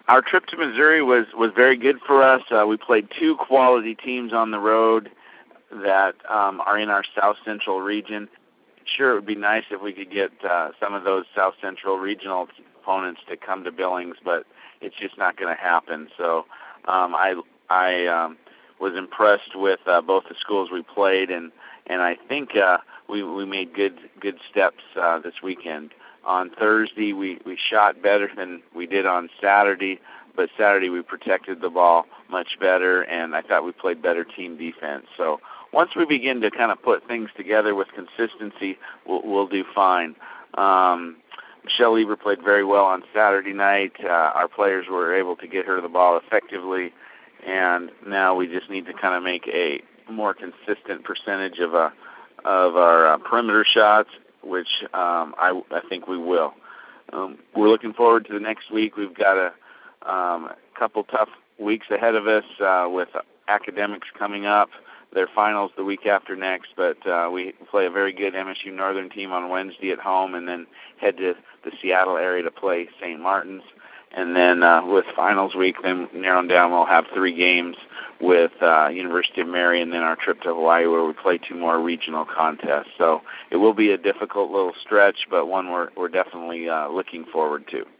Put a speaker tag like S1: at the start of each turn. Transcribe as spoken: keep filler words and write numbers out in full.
S1: Our trip to Missouri was, was very good for us. Uh, we played two quality teams on the road that um, are in our South Central region. Sure, it would be nice if we could get uh, some of those South Central regional opponents to come to Billings, but it's just not going to happen. So um, I I um, was impressed with uh, both the schools we played, and and I think uh, we we made good good steps uh, this weekend. On Thursday, we, we shot better than we did on Saturday, but Saturday we protected the ball much better, and I thought we played better team defense. So once we begin to kind of put things together with consistency, we'll, we'll do fine. Um, Michelle Lieber played very well on Saturday night. Uh, our players were able to get her the ball effectively, and now we just need to kind of make a more consistent percentage of a of our uh, perimeter shots, which um, I, I think we will. Um, we're looking forward to the next week. We've got a um, couple tough weeks ahead of us uh, with academics coming up. Their finals the week after next, but uh, we play a very good M S U Northern team on Wednesday at home, and then head to the Seattle area to play Saint Martin's. And then uh, with finals week, then narrowing down, we'll have three games with uh, University of Mary, and then our trip to Hawaii where we play two more regional contests. So it will be a difficult little stretch, but one we're, we're definitely uh, looking forward to.